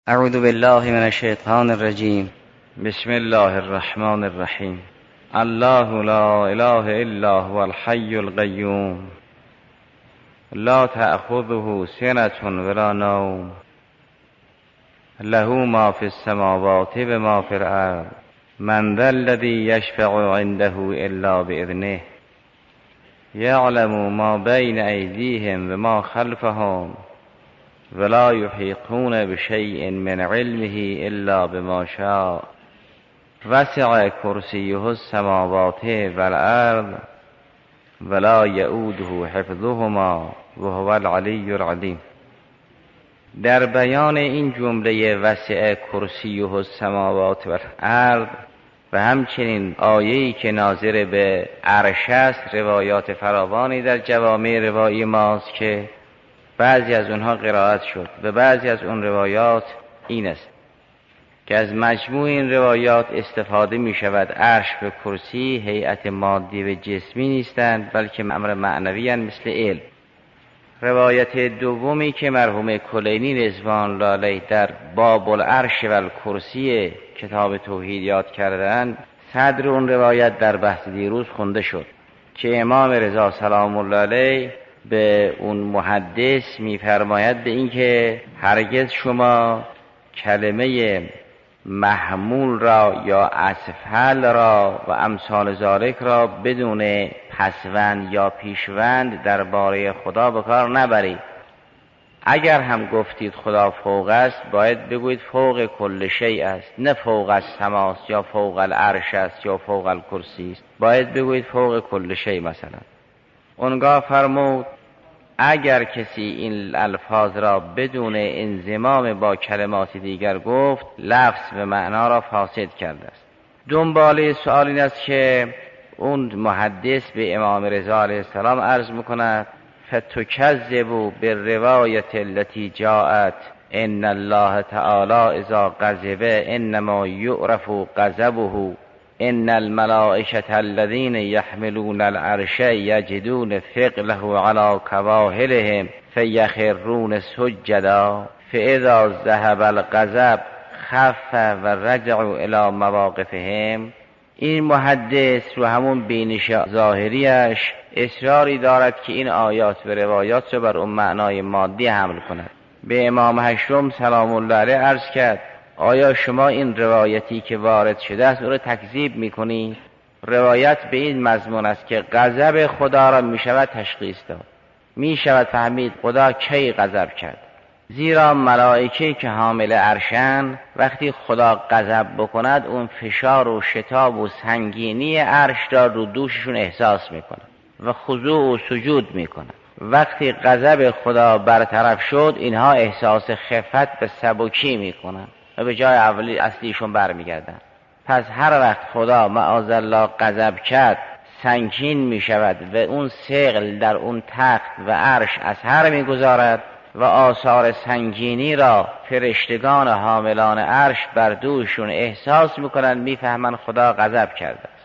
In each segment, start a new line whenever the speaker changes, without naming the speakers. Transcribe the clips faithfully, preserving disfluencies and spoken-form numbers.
اعوذ بالله من الشیطان الرجیم. بسم الله الرحمن الرحیم. الله لا اله الا هو الحی القیوم لا تأخذه سنة ولا نوم له ما في السماوات و ما في الارض من ذا الذي يشفع عنده الا باذنه يعلم ما بين ایدیهم و ما خلفهم ولا يحيطون بشيء من علمه الا بما شاء وسع كرسيه السماوات والارض ولا يؤوده حفظهما وهو العلی العظیم. در بیان این جمله وسع کرسیه السماوات والارض و همچنین آیه‌ای که ناظر به عرش است روایات فراوانی در جوامع روایی ماست که بعضی از اونها قرائت شد و بعضی از اون روایات این است که از مجموع این روایات استفاده می شود عرش و کرسی هیئت مادی و جسمی نیستند بلکه امر معنوی اند مثل علم. روایت دومی که مرحوم کلینی رضوان الله علیه در باب العرش و الکرسی کتاب توحید یاد کردند، صدر اون روایت در بحث دیروز خونده شد که امام رضا سلام الله علیه به اون محدث می‌فرماید به این که هرگز شما کلمه محمول را یا اسفل را و امثال ذالک را بدون پسوند یا پیشوند درباره خدا به کار نبرید. اگر هم گفتید خدا فوق است باید بگویید فوق کل شیء است، نه فوق السماست یا فوق العرش است یا فوق الکرسی است، باید بگویید فوق کل شیء. مثلا اونگاه فرمود اگر کسی این الفاظ را بدون انضمام با کلمات دیگر گفت لفظ و معنا را فاسد کرده است. دنباله سؤال این است که اون محدث به امام رضا علیه السلام عرض میکند فتکذبوا بالروایت التي جاءت ان الله تعالی اذا غضب انما یعرف غضبه ان الملائکة الذین یحملون العرش یجدون ثقله علی کواهلهم فیخرون سجدا فاذا ذهب الغضب خف و رجعوا الی مواقفهم. این محدث رو همون بینش ظاهریش اصراری دارد که این آیات و روایات رو بر اون معنای مادی حمل کند. به امام هشتم سلام الله علیه عرض کرد آیا شما این روایتی که وارد شده است او را تکذیب میکنید؟ روایت به این مضمون است که غضب خدا را میشود تشخیص داد، میشود فهمید خدا کی غضب کرد، زیرا ملائکه که حامل عرشن وقتی خدا غضب بکند اون فشار و شتاب و سنگینی عرش را رو دوششون احساس میکنند و خضوع و سجود میکنند. وقتی غضب خدا برطرف شد اینها احساس خفت و سبکی میکنند و به جای اولی اصلیشون برمیگردن. پس هر وقت خدا معاذالله غضب کرد سنگین میشود و اون ثقل در اون تخت و عرش اثر میگذارد و آثار سنگینی را فرشتگان حاملان عرش بر دوشون احساس میکنند، میفهمند خدا غضب کرده است.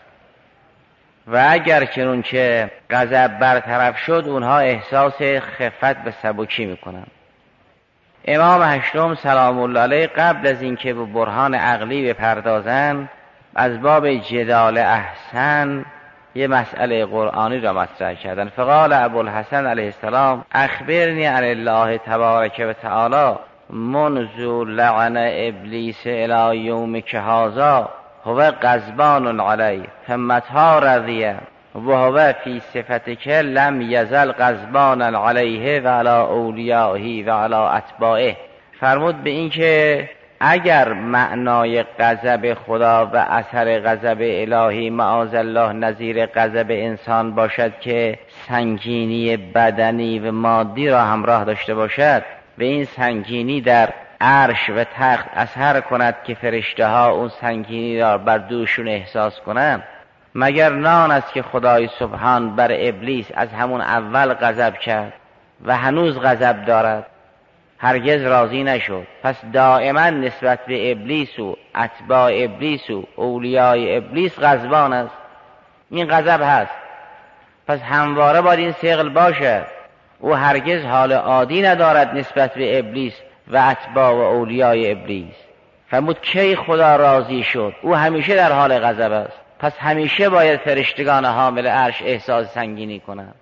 و اگر کنون که غضب برطرف شد اونها احساس خفت و سبکی میکنند. امام هشتم سلام الله علیه قبل از اینکه به برهان عقلی بپردازند از باب جدال احسن یه مسئله قرآنی را مطرح کردن. فقال ابوالحسن علیه السلام اخبرنی عن الله تبارک و تعالی منذ لعن ابلیس الی یومک هذا هو غضبان علیه فمتى رضی و هو فی صفتک لم یزل غضبان علیه و علی اولیائه و علی اتباعه. فرمود به این که اگر معنای غضب خدا و اثر غضب الهی معاذالله نظیر غضب انسان باشد که سنگینی بدنی و مادی را همراه داشته باشد و این سنگینی در عرش و تخت اثر کند که فرشته ها اون سنگینی را بر دوشون احساس کنند، مگر نان است که خدای سبحان بر ابلیس از همون اول غضب کرد و هنوز غضب دارد، هرگز راضی نشد. پس دائما نسبت به ابلیس و اتباع ابلیس و اولیای ابلیس غضبان است. این غضب هست. پس همواره باید این ثقل باشه. او هرگز حال عادی ندارد نسبت به ابلیس
و اتباع و اولیای ابلیس. فرمود کی خدا راضی شد؟ او همیشه در حال غضب است، پس همیشه باید فرشتگان حامل عرش احساس سنگینی کنند.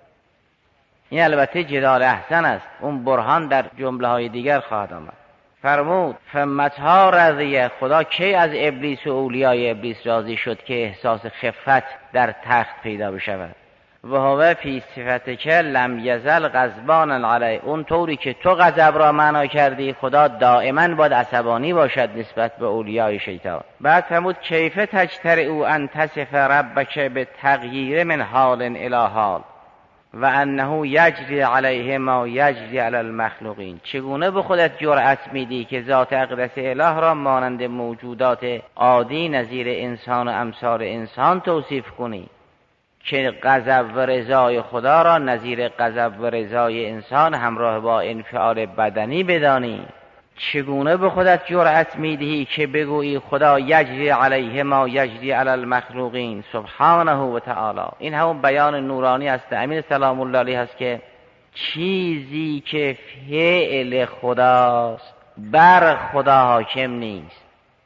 این البته جدال احسن است، اون برهان در جمله های دیگر خواهد آمد. فرمود فمتها رضیه، خدا کی از ابلیس و اولیای ابلیس راضی شد که احساس خفت در تخت پیدا بشود؟ و هو فی صفت که لم یزل غضبان علی، اون طوری که تو غضب را معنا کردی خدا دائما باید عصبانی باشد نسبت به اولیای شیطان. بعد فرمود کیف تجترئ ان تصف ربک به تغییر من حال الی حال و انه یجری علیه ما یجری علی المخلوقین، چگونه به خودت جرأت میدی که ذات اقدس اله را مانند موجودات عادی نظیر انسان و امثال انسان توصیف کنی، که غضب و رضای خدا را نظیر غضب و رضای انسان همراه با انفعال بدنی بدانی؟ چگونه به خودت جرأت میدهی که بگویی خدا یجری علیه ما یجری علی المخلوقین سبحانه و تعالی؟ این همون بیان نورانی است امین سلام الله علیه است که چیزی که فعل خداست بر خدا حاکم نیست.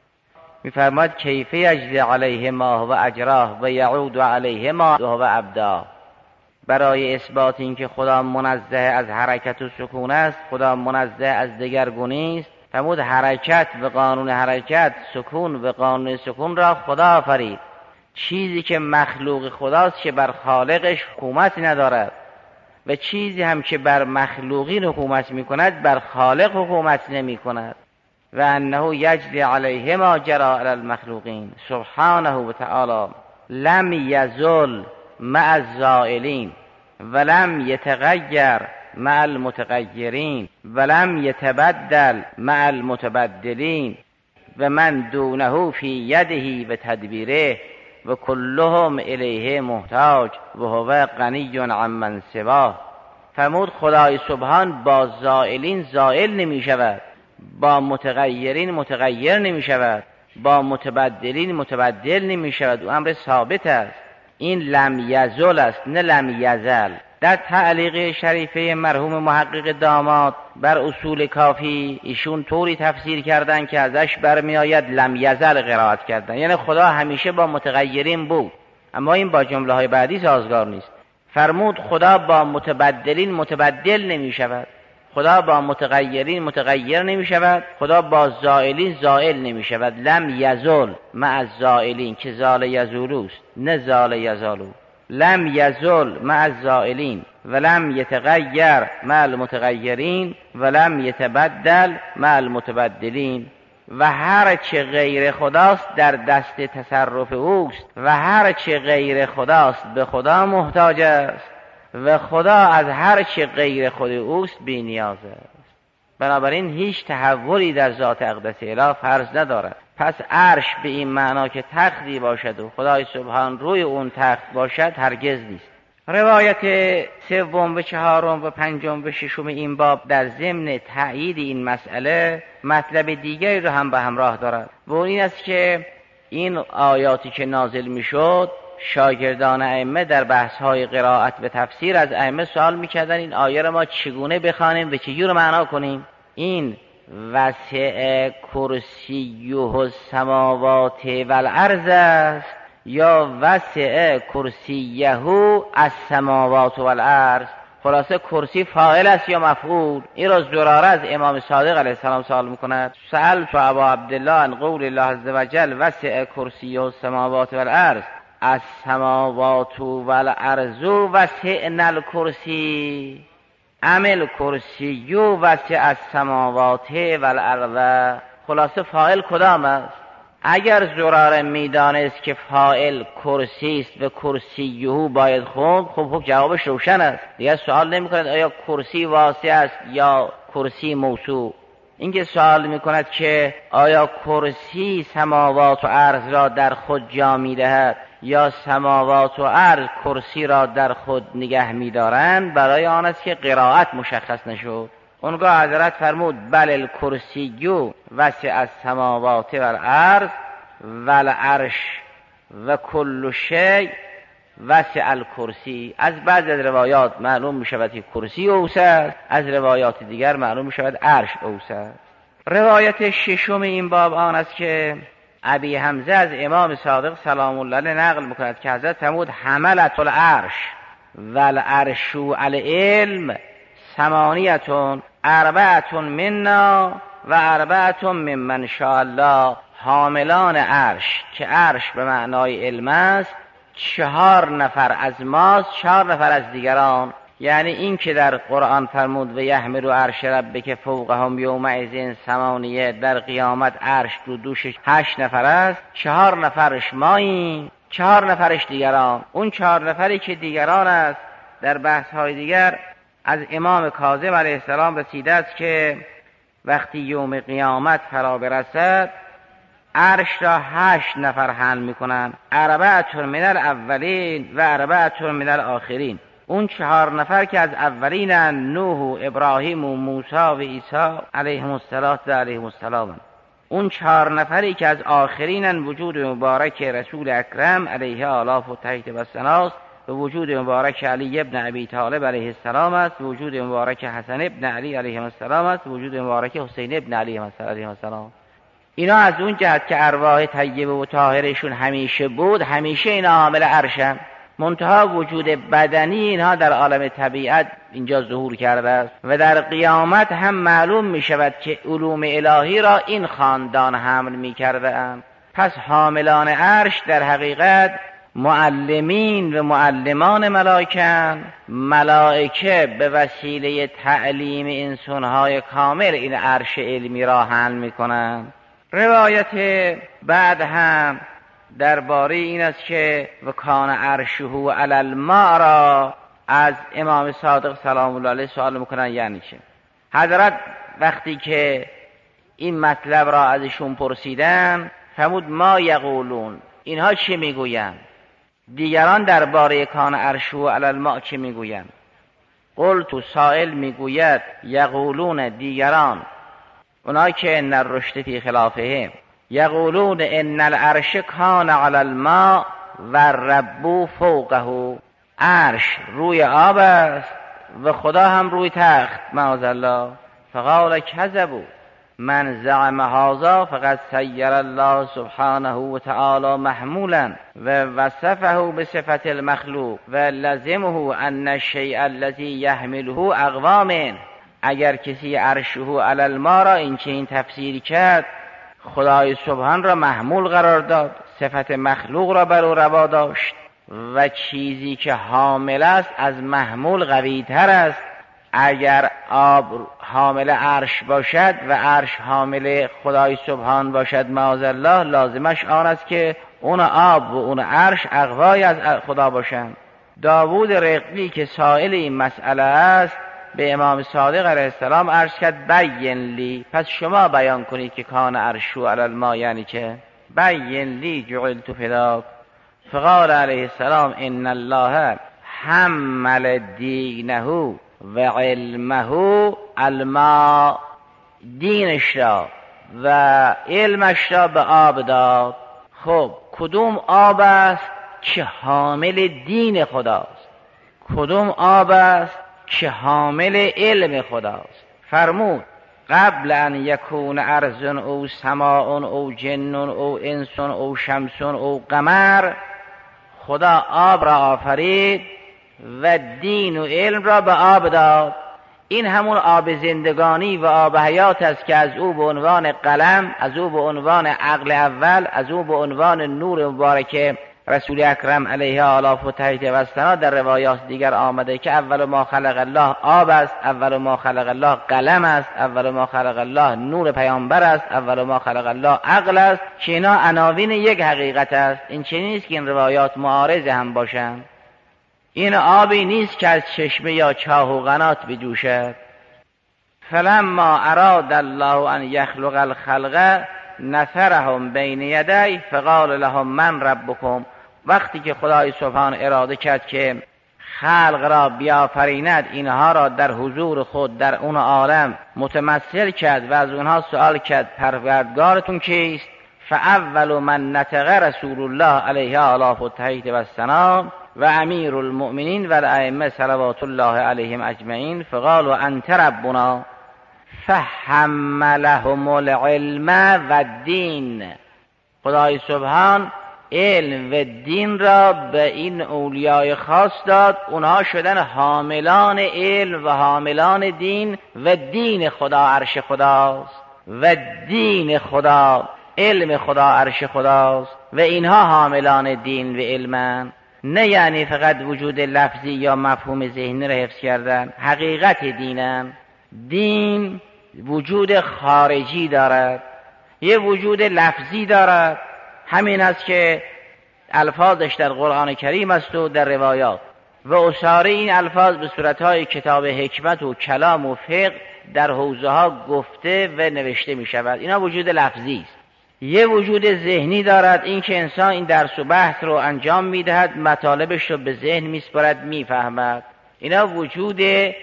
میفرماید کیف یجری علیه ما و اجراه و یعود علیه ما و ابدا، برای اثبات اینکه خدا منزه از حرکت و سکون است، خدا منزه از دگرگونی است. فرمود حرکت و قانون حرکت، سکون و قانون سکون را خدا آفرید. چیزی که مخلوق خداست که بر خالقش حکومت ندارد و چیزی هم که بر مخلوقین حکومت میکند بر خالق حکومت نمی کند. و انه یجری علیه ما جرا علی المخلوقین سبحانه و تعالی لم یزل مع الزائلین ولم یتغیر مع المتغیرین ولم یتبدل مع المتبدلین و من دونه فی یده و تدبیره و کلهم الیه محتاج و هو غنی عمن سواه. فرمود خدای سبحان با زائلین زائل نمی شود، با متغیرین متغیر نمی شود، با متبدلین متبدل نمی شود. او امر ثابت است. این لم یزل است نه لم یزل. در تعلیق شریفه مرحوم محقق داماد بر اصول کافی ایشون طوری تفسیر کردن که ازش برمی آید لم یزل قرائت کردن، یعنی خدا همیشه با متغیرین بود، اما این با جمله های بعدی سازگار نیست. فرمود خدا با متبدلین متبدل نمی شود، خدا با متغیرین متغیر نمی شود، خدا با زائلین زائل نمی شود. لم یزل مع الزائلین که زال یزولوست نه زال یزالو. لم یزل مع الزائلین ولم یتغیر مع المتغیرین ولم یتبدل مع المتبدلین. و هر چه غیر خداست در دست تصرف اوست و هر چه غیر خداست به خدا محتاج است و خدا از هر چه غیر خود اوست بی نیاز است. بنابراین هیچ تحولی در ذات اقدس اله فرض ندارد. پس عرش به این معنا که تختی باشد و خدای سبحان روی اون تخت باشد هرگز نیست. روایت سوم و چهارم و پنجم و ششم این باب در ضمن تأیید این مسئله مطلب دیگری رو هم به همراه دارد و این است که این آیاتی که نازل می شد شاگردان ائمه در بحث‌های قرائت و تفسیر از ائمه سوال می‌کردن این آیه را ما چگونه بخوانیم و چجور معنا کنیم. این وسع کرسیه السماوات والارض است یا وسع کرسیه السماوات والارض؟ خلاصه کرسی فاعل است یا مفعول؟ این را زراره از امام صادق علیه السلام سوال می‌کند. سألت ابا عبدالله عن قول الله عز وجل وسع کرسیه السماوات والارض السماوات والارض وسعن الکرسی ام الکرسی وسع السماوات والارض. خلاصه فاعل کدام است؟ اگر زراره میدانست که فاعل کرسی است و کرسیه باید خوند، خب خب جوابش روشن است، دیگه سوال نمی کند آیا کرسی واسع است یا کرسی موسوع. اینکه سوال میکند که آیا کرسی سماوات و ارض را در خود جا میدهد یا سماوات و ارض کرسی را در خود نگه میدارند، برای آن است که قرائت مشخص نشد. اونگاه حضرت فرمود بل الکرسی وسع السماوات والارض والعرش و کل شیء وسع الکرسی. از بعض از روایات معلوم می شود که کرسی اوسع است، از روایات دیگر معلوم می شود عرش اوسع است. روایت ششم این باب آن است که ابی حمزه از امام صادق سلام الله علیه نقل میکند که حضرت فرمود حملت العرش و العرش العلم ثمانیتون اربعتون منا و اربعتون ممن شاء الله. حاملان عرش که عرش به معنای علم است چهار نفر از ماست، چهار نفر از دیگران. یعنی این که در قرآن فرمود و یحمل عرش ربک فوقهم یومئذ ثمانیه، در قیامت عرش رو دوشش هشت نفر است، چهار نفرش ماییم، چهار نفرش دیگران. اون چهار نفری که دیگران است در بحث های دیگر از امام کاظم علیه السلام رسیده است که وقتی یوم قیامت فرا برسد عرش را هشت نفر حمل میکنن، اربعتون من الاولین و اربعتون من الاخرین. اون چهار نفر که از اولینن نوح و ابراهیم و موسی و عیسی علیهم السلام و علیهم السلام. اون چهار نفری که از آخرینن وجود مبارک رسول اکرم علیه آلاف و تحیت و سناست، و وجود مبارک علی ابن ابی طالب علیه السلام است، و وجود مبارک حسن ابن علی علیه السلام است، و وجود مبارک حسین ابن علی علیه السلام. اینا از اون جهت که ارواح طیبه و طاهرشون همیشه بود، همیشه اینا حامل عرشن. منتها وجود بدنی اینها در عالم طبیعت اینجا ظهور کرده است و در قیامت هم معلوم می شود که علوم الهی را این خاندان حمل می کرده اند. پس حاملان عرش در حقیقت معلمین و معلمان ملائکه، ملائکه به وسیله تعلیم انسانهای کامل این عرش علمی را حمل می کنند. روایت بعد هم درباره این است که و کان عرشه علی الماء را از امام صادق سلام الله علیه سوال میکنن یعنی چه؟ حضرت وقتی که این مطلب را ازشون پرسیدن فرمود ما یقولون، اینها چه میگویند؟ دیگران درباره کان عرشه علی الماء چه میگویند؟ قلت، سائل میگوید یقولون، دیگران اونایی که ان الرشد فی خلافهم یقولون ان العرش کان علی الماء و الرب فوقه، عرش روی آب است و خدا هم روی تخت معاذالله. فقال کذبوا من زعم هذا فقد سیر الله سبحانه و تعالی محمولا و وصفه بصفت المخلوق و لزمه ان الشیء الذی یحمله اقوام. اگر کسی عرشه علی الماء را این چنین تفسیر کرد، خدای سبحان را محمول قرار داد، صفت مخلوق را بر او روا داشت و چیزی که حامل است از محمول قوی تر است. اگر آب حامل عرش باشد و عرش حامل خدای سبحان باشد معاذالله، لازمش آن است که اون آب و اون عرش اقوای از خدا باشند. داوود رقمی که سائل این مسئله است به امام صادق علیه السلام عرض کرد بین لی، پس شما بیان کنید که کان عرشو علی الماء یعنی چه؟ بین لی جعلت فداک. فقال علیه السلام ان الله حمل دینه و علمه الماء، دینش را و علمش را به آب داد. خب کدوم آب است که حامل دین خداست؟ کدوم آب است که حامل علم خداست؟ فرمود قبل ان یکون ارض او سماء او جن او انس او شمس او قمر، خدا آب را آفرید و دین و علم را به آب داد. این همون آب زندگانی و آب حیات است که از او به عنوان قلم، از او به عنوان عقل اول، از او به عنوان نور مبارک رسول اکرم علیه آلاف و تحیت و سنا در روایات دیگر آمده که اول ما خلق الله آب است، اول ما خلق الله قلم است، اول ما خلق الله نور پیامبر است، اول ما خلق الله عقل است، که اینا عناوین یک حقیقت است. این چه نیست که این روایات معارض هم باشند. این آبی نیست که از چشمه یا چاه و قنات بجوشد. فلما اراد الله ان یخلق الخلق نثرهم بین یدی فقال لهم من ربکم. وقتی که خدای سبحان اراده کرد که خلق را بیافریند، اینها را در حضور خود در اون عالم متمثل کرد و از اونها سوال کرد پروردگارتون کیست؟ فاول من نطق رسول الله علیه آلاف و تحیت و السلام و امیر المؤمنین و الائمه صلوات الله علیهم اجمعین فقالوا انت ربنا. فحملهم العلم و الدین. خدای سبحان علم و دین را به این اولیای خاص داد، اونها شدن حاملان علم و حاملان دین و دین خدا عرش خداست و دین خدا علم خدا عرش خداست و اینها حاملان دین و علمن. نه یعنی فقط وجود لفظی یا مفهوم ذهنی را حفظ کردن، حقیقت دینن. دین وجود خارجی دارد، یه وجود لفظی دارد، همین است که الفاظش در قرآن کریم است و در روایات و اصاره این الفاظ به صورتهای کتاب حکمت و کلام و فقه در حوزه ها گفته و نوشته می شود. اینا وجود لفظی است. یه وجود ذهنی دارد، این که انسان این درس و بحث رو انجام می دهد، مطالبش رو به ذهن می سپارد، می فهمد. اینا وجود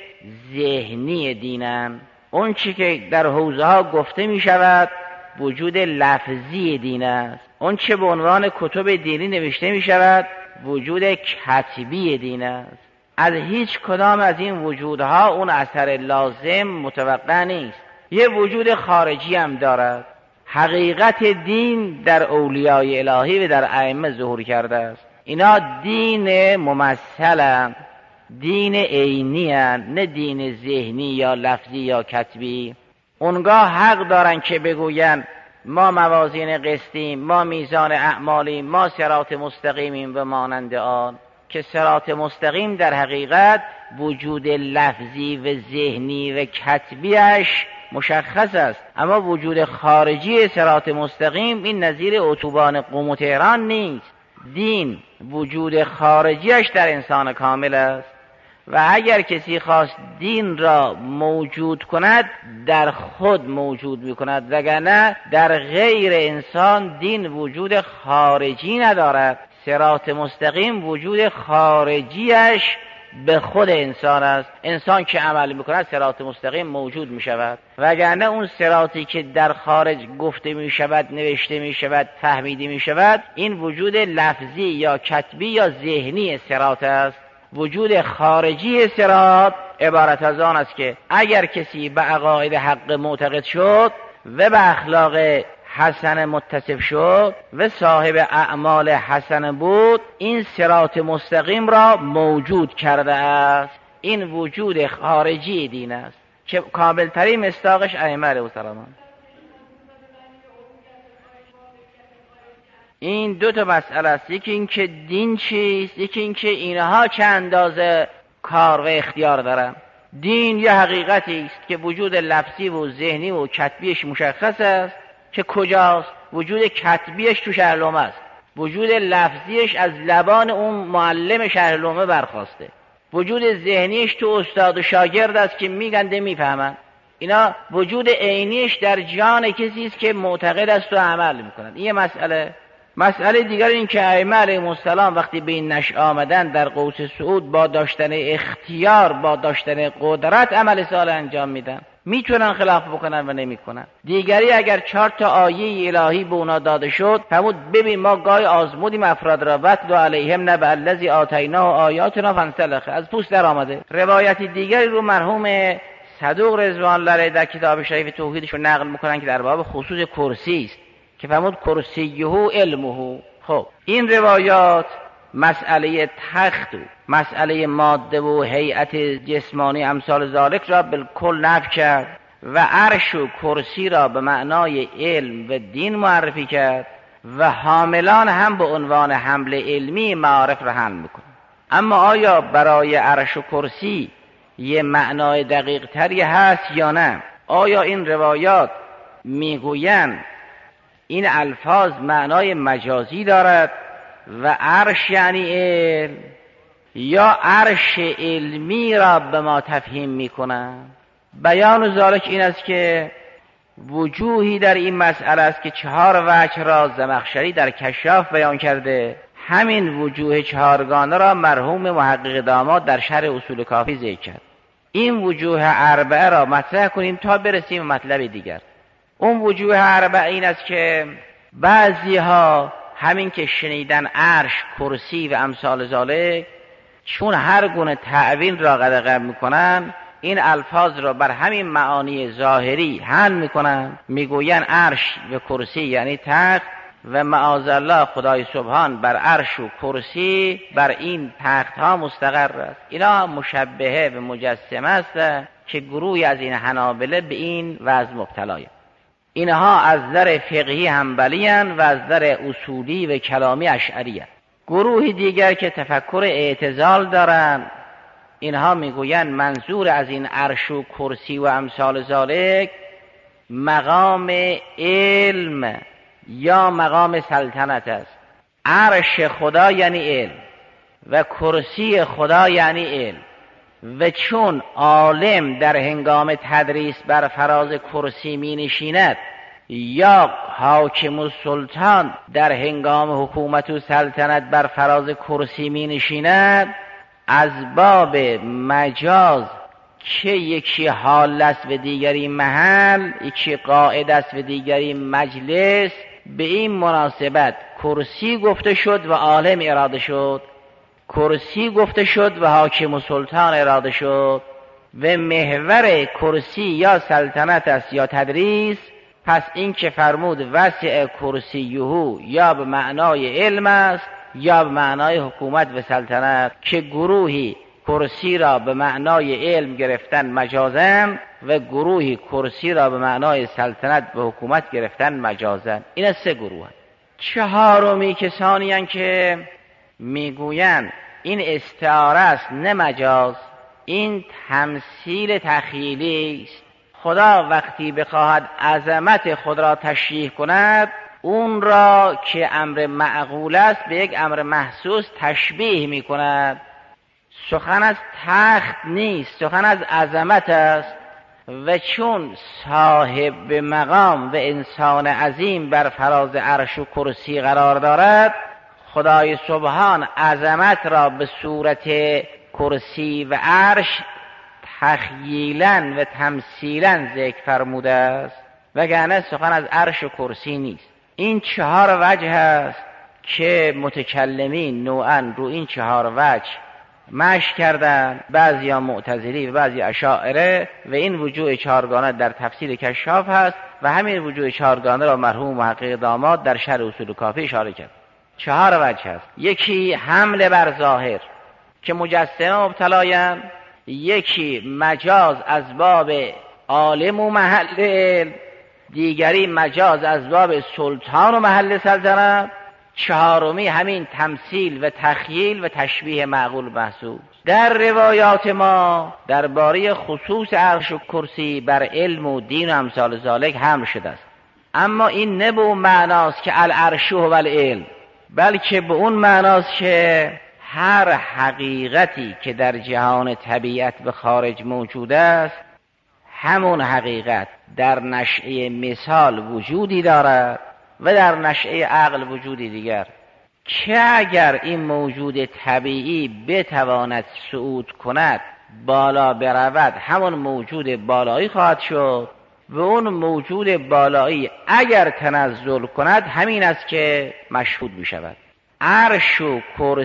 ذهنی دینن. اون چی که در حوزه ها گفته می شود وجود لفظی دین است. اون چه به عنوان کتب دینی نوشته می شود وجود کتبی دین است. از هیچ کدام از این وجودها اون اثر لازم متوقع نیست. یه وجود خارجی هم دارد. حقیقت دین در اولیای الهی و در ائمه ظهور کرده است. اینا دین ممثلن، دین عینی هستند، نه دین ذهنی یا لفظی یا کتبی. اونگاه حق دارن که بگوین ما موازین قسطیم، ما میزان اعمالیم، ما صراط مستقیمیم و مانند آن، که صراط مستقیم در حقیقت وجود لفظی و ذهنی و کتبیش مشخص است، اما وجود خارجی صراط مستقیم این نظیر اتوبان قم و تهران نیست. دین وجود خارجیش در انسان کامل است و اگر کسی خواست دین را موجود کند در خود موجود می کند، وگرنه در غیر انسان دین وجود خارجی ندارد. صراط مستقیم وجود خارجیش به خود انسان است. انسان که عمل می کند صراط مستقیم موجود می شود، وگرنه اون صراطی که در خارج گفته می شود، نوشته می شود، فهمیده می شود، این وجود لفظی یا کتبی یا ذهنی صراط است. وجود خارجی صراط عبارت از آن است که اگر کسی به عقاید حق معتقد شد و به اخلاق حسن متصف شد و صاحب اعمال حسن بود، این صراط مستقیم را موجود کرده است. این وجود خارجی دین است که کاملترین مصداقش ائمه علیهم السلام. این دو تا مسئله است، یکی این که دین چیست، یکی این که اینها چه اندازه کار و اختیار دارن. دین یه حقیقتی است که وجود لفظی و ذهنی و کتبیش مشخص است که کجاست. وجود کتبیش تو شهرلومه است، وجود لفظیش از لبان اون معلم شهرلومه برخواسته، وجود ذهنیش تو استاد و شاگرد است که میگنده میفهمن. اینا وجود عینیش در جان کسی است که معتقد است و عمل میکنند. این یه مسئله. مسئله دیگر این که ائمه علیهم السلام وقتی به این نشأ آمدن در قوس صعود با داشتن اختیار، با داشتن قدرت عمل صالح انجام میدن، میتونن خلاف بکنن و نمیکنن. دیگری اگر چهار تا آیه الهی به اونا داده شد فرمود ببین ما گاهی آزمودیم افراد را، وتلو علیهم نبأ الذی آتیناه آیاتنا فانسلخ، از پوست در آمده. روایت دیگری رو مرحوم صدوق رضوان الله علیه در کتاب شریف توحیدش رو نقل میکنن که در باب خصوص کرسی است که فرمود کرسیه علمه. خب این روایات مسئله تخت و مسئله ماده و هیئت جسمانی امثال ذالک را بالکل نفی کرد و عرش و کرسی را به معنای علم و دین معرفی کرد و حاملان هم به عنوان حمل علمی معارف را حمل میکنه. اما آیا برای عرش و کرسی یه معنای دقیق تری هست یا نه؟ آیا این روایات میگویند این الفاظ معنای مجازی دارد و عرش یعنی علم، یا عرش علمی را به ما تفهیم میکنند؟ بیان ذالک این است که وجوهی در این مسئله است که چهار وجه را زمخشری در کشاف بیان کرده. همین وجوه چهارگانه را مرحوم محقق داماد در شرح اصول کافی ذکر کرد. این وجوه اربعه را مطرح کنیم تا برسیم به مطلب دیگر. اون وجوه اربعه این است که بعضی ها همین که شنیدن عرش، کرسی و امثال ذالک، چون هر گونه تعویل را قدغن میکنن، این الفاظ را بر همین معانی ظاهری حمل میکنن، میگوین عرش و کرسی یعنی تخت و معاذالله خدای سبحان بر عرش و کرسی بر این تخت ها مستقر است. اینا مشبهه و مجسمه است که گروهی از این حنابله به این وضع مبتلایند. اینها از نظر فقهی حنبلی اند و از نظر اصولی و کلامی اشعری اند. گروهی دیگر که تفکر اعتزال دارند، اینها میگویند منظور از این عرش و کرسی و امثال ذالک مقام علم یا مقام سلطنت است. عرش خدا یعنی علم و کرسی خدا یعنی علم، و چون عالم در هنگام تدریس بر فراز کرسی می نشیند یا حاکم و سلطان در هنگام حکومت و سلطنت بر فراز کرسی می نشیند، از باب مجاز که یکی حال است و دیگری محل، یکی قاعد است و دیگری مجلس، به این مناسبت کرسی گفته شد و عالم اراده شد، کرسی گفته شد و حاکم و سلطان اراده شد و محور کرسی یا سلطنت است یا تدریس. پس این که فرمود وسع کرسیه یا به معنای علم است یا به معنای حکومت و سلطنت، که گروهی کرسی را به معنای علم گرفتن مجازن و گروهی کرسی را به معنای سلطنت و حکومت گرفتن مجازن. این سه گروه هست. چهارمی کسانی هستند که میگویند این استعاره است نه مجاز، این تمثیل تخیلی است. خدا وقتی بخواهد عظمت خود را تشریح کند، اون را که امر معقول است به یک امر محسوس تشبیه می کند. سخن از تخت نیست، سخن از عظمت است، و چون صاحب مقام و انسان عظیم بر فراز عرش و کرسی قرار دارد، خدای سبحان عظمت را به صورت کرسی و عرش تخییلاً و تمثیلاً ذکر فرموده است، وگرنه سخن از عرش و کرسی نیست. این چهار وجه است که متکلمین نوعاً رو این چهار وجه مشی کردن، بعضی ها معتزلی و بعضی اشاعره، و این وجوه چهارگانه در تفسیر کشاف هست و همین وجوه چهارگانه را مرحوم محقق داماد در شرح اصول کافی اشاره کرد. چهار وجه هست. یکی حمل بر ظاهر که مجسمه مبتلایند، یکی مجاز از باب عالم و محل علم، دیگری مجاز از باب سلطان و محل سلطنت، چهارمی همین تمثیل و تخییل و تشبیه معقول محسوس. در روایات ما درباره خصوص عرش و کرسی بر علم و دین و امثال ذالک حمل شده است، اما این نه به اون معناست که العرش و العلم، بلکه به اون معناست که هر حقیقتی که در جهان طبیعت به خارج موجود است، همون حقیقت در نشأه مثال وجودی دارد و در نشأه عقل وجودی دیگر، که اگر این موجود طبیعی بتواند صعود کند، بالا برود، همون موجود بالایی خواهد شد، و اون موجود بالایی اگر تنزل کند همین است که مشهود می شود. عرش و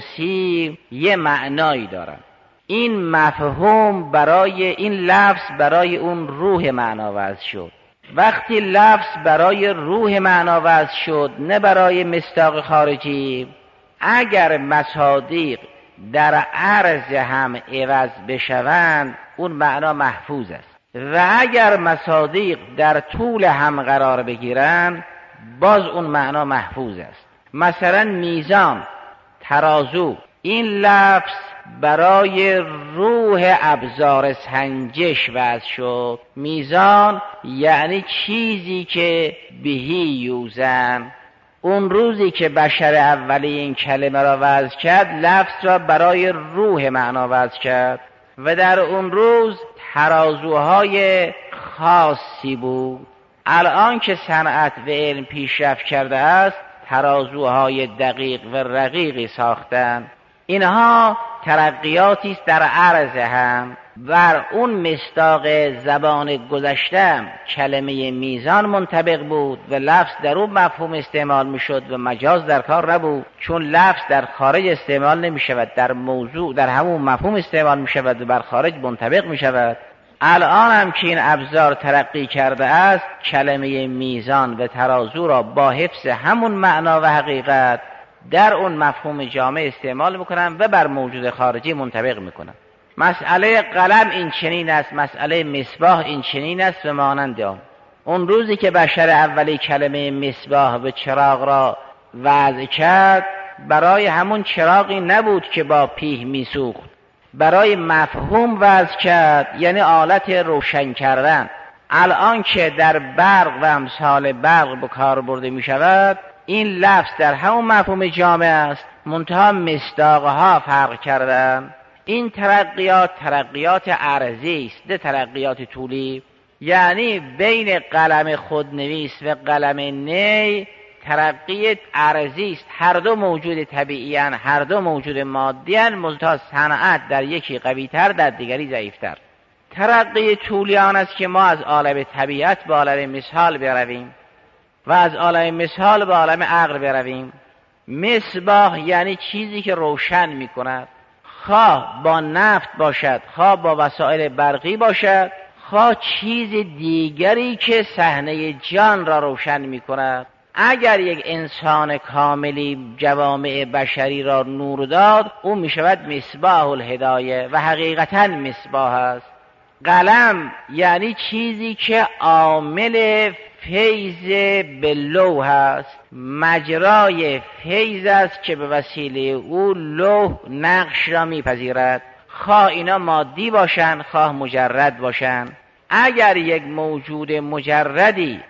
کرسی یه معنایی دارن. این مفهوم برای این لفظ برای اون روح معنا وضع شد. وقتی لفظ برای روح معنا وضع شد، نه برای مصداق خارجی، اگر مصادیق در عرض هم عوض بشوند اون معنا محفوظ است، و اگر مصادیق در طول هم قرار بگیرند باز اون معنا محفوظ است. مثلا میزان، ترازو، این لفظ برای روح ابزار سنجش وضع شد. میزان یعنی چیزی که بهی یوزن. اون روزی که بشر اولی این کلمه را وضع کرد، لفظ را برای روح معنا وضع کرد و در اون روز ترازوهای خاصی بود. الان که صنعت و علم پیشرفت کرده است، ترازوهای دقیق و رقیقی ساختن. اینها ترقیاتی است در عرض هم. بر اون مصداق زبان گذشته کلمه میزان منطبق بود و لفظ در اون مفهوم استعمال می شد و مجاز در کار نبود، چون لفظ در خارج استعمال نمی شود، در موضوع در همون مفهوم استعمال می شود و بر خارج منطبق می شود. الان هم که این ابزار ترقی کرده است، کلمه میزان و ترازو را با حفظ همون معنا و حقیقت در اون مفهوم جامع استعمال میکنن و بر موجود خارجی منطبق میکنن. مسئله قلم این چنین است، مسئله مصباح این چنین است و مانند آن. اون روزی که بشر اولی کلمه مصباح و چراغ را وضع کرد، برای همون چراغی نبود که با پیه میسوخت، برای مفهوم وضع کرد، یعنی آلت روشن کردن. الان که در برق و امثال برق به کار برده می شود، این لفظ در همون مفهوم جامع است، منتها مصداقها فرق کردن. این ترقیات ترقیات عرضی است، نه ترقیات طولی. یعنی بین قلم خودنویس و قلم نی ترقی عرضی است. هر دو موجود طبیعی اند، هر دو موجود مادی اند، منتها صنعت در یکی قوی تر، در دیگری ضعیفتر. ترقی طولی آن است که ما از عالم طبیعت به عالم مثال برویم و از عالم مثال به عالم عقل برویم. مصباح یعنی چیزی که روشن می کند، خواه با نفت باشد، خواه با وسایل برقی باشد، خواه چیز دیگری که صحنه جان را روشن می کند. اگر یک انسان کاملی جوامع بشری را نور داد، او می شود مصباح الهدایه و حقیقتا مصباح است. قلم یعنی چیزی که عامل فیض به لوح است، مجرای فیض است که به وسیله او لوح نقش را میپذیرد، خواه اینا مادی باشند خواه مجرد باشند. اگر یک موجود مجردی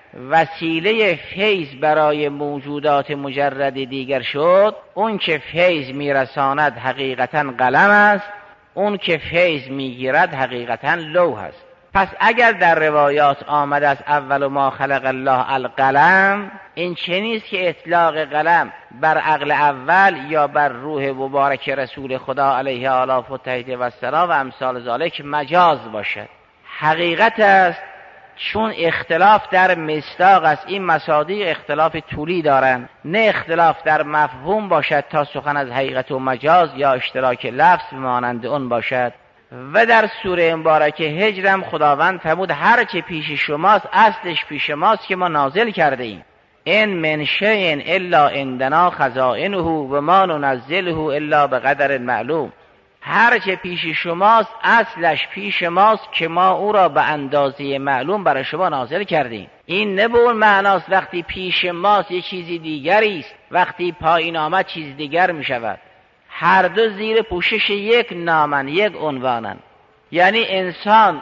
وسیله فیض برای موجودات مجرد دیگر شد، اون که فیض میرساند حقیقتا قلم است، اون که فیض میگیرد حقیقتا لوح است. پس اگر در روایات آمد از اول ما خلق الله القلم، این چنیست که اطلاق قلم بر عقل اول یا بر روح مبارک رسول خدا علیه آلاف و تحیید و السلام و امثال ذالک مجاز باشد. حقیقت است، چون اختلاف در مصداق است. این مصادیق اختلاف طولی دارند، نه اختلاف در مفهوم باشد تا سخن از حقیقت و مجاز یا اشتراک لفظ مانند اون باشد. و در سوره مبارکه هجر هم خداوند فرمود هر چه پیش شماست اصلش پیش ماست که ما نازل کرده ایم. ان من شیء الا عندنا خزائنه و ما ننزله الا بقدر معلوم. هر چه پیش شماست اصلش پیش ماست که ما او را به اندازه معلوم برای شما نازل کردیم. این نه به اون معناست وقتی پیش ماست یه چیزی دیگری است، وقتی پایین آمد چیز دیگر می شود. هر دو زیر پوشش یک نامن، یک عنوانن. یعنی انسان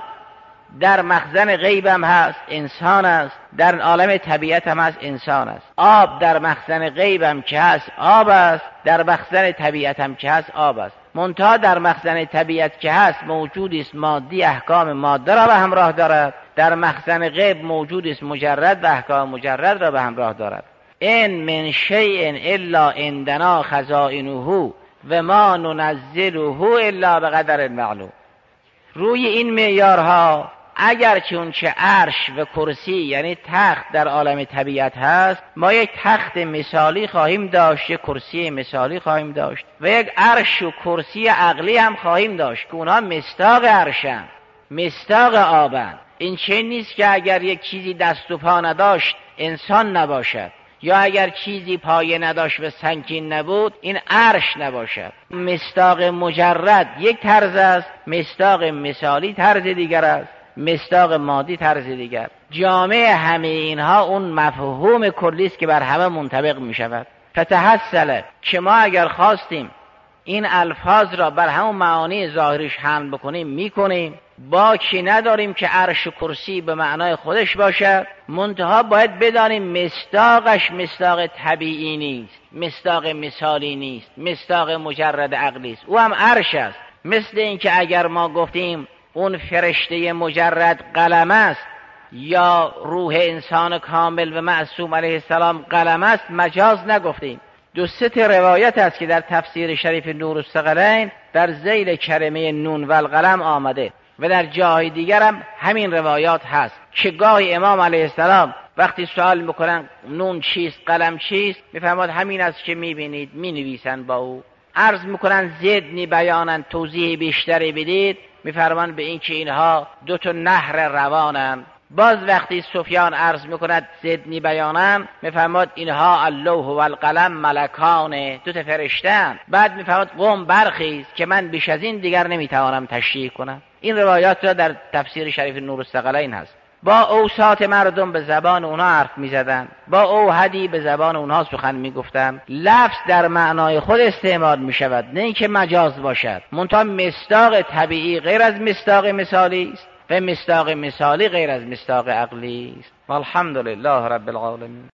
در مخزن غیب هم هست، انسان است، در عالم طبیعت هم هست، انسان است. آب در مخزن غیب هم که هست آب است، در مخزن طبیعت هم که هست آب است. منتها در مخزن طبیعت که هست موجود است مادی، احکام ماده را به همراه دارد، در مخزن غیب موجود است مجرد و احکام مجرد را به همراه دارد. ان من شیء الا عندنا خزائنه و ما ننزله الا بقدر معلوم. روی این معیارها اگر چون چه عرش و کرسی یعنی تخت در عالم طبیعت هست، ما یک تخت مثالی خواهیم داشت، یک کرسی مثالی خواهیم داشت و یک عرش و کرسی عقلی هم خواهیم داشت که اونها مصداق عرشن، مصداق آبن. این چه نیست که اگر یک چیزی دست و پا نداشت انسان نباشد، یا اگر چیزی پایه نداشت و سنگین نبود این عرش نباشد. مصداق مجرد یک طرز است، مصداق مثالی طرز دیگر است، مصداق مادی طرز دیگر. جامع همه اینها اون مفهوم کلی است که بر همه منطبق می شود. فتحصل که ما اگر خواستیم این الفاظ را بر همون معانی ظاهریش حمل بکنیم میکنیم، باکی نداریم که عرش و کرسی به معنای خودش باشد، منتها باید بدانیم مصداقش مصداق طبیعی نیست، مصداق مثالی نیست، مصداق مجرد عقلی است، او هم عرش است. مثل این که اگر ما گفتیم اون فرشته مجرد قلم است یا روح انسان کامل و معصوم علیه السلام قلم است، مجاز نگفتیم. دو سه روایت است که در تفسیر شریف نور الثقلین در ذیل کلمه نون و القلم آمده و در جای دیگر هم همین روایات هست که گاهی امام علیه السلام وقتی سوال میکنن نون چیست قلم چیست، میفرماد همین است که میبینید مینویسن با او، عرض میکنن زدنی بیانن، توضیح بیشتری بدید، میفرمان به این که اینها دو تا نهر روانن. باز وقتی سفیان عرض میکند زدنی بیانن، میفرماد اینها اللوح و القلم ملکانه، دو تا فرشتن. بعد میفرماد قوم برخیز که من بیش از این دیگر نمیتوانم تشریح کنم. این روایات را در تفسیر شریف نور الثقلین هست. با اوساط مردم به زبان اونها حرف میزدن، با اوحدی به زبان اونها سخن میگفتن. لفظ در معنای خود استعمال میشود، نه اینکه مجاز باشد. منتها مصداق طبیعی غیر از مصداق مثالی است و مصداق مثالی غیر از مصداق عقلی است. والحمد لله رب العالمین.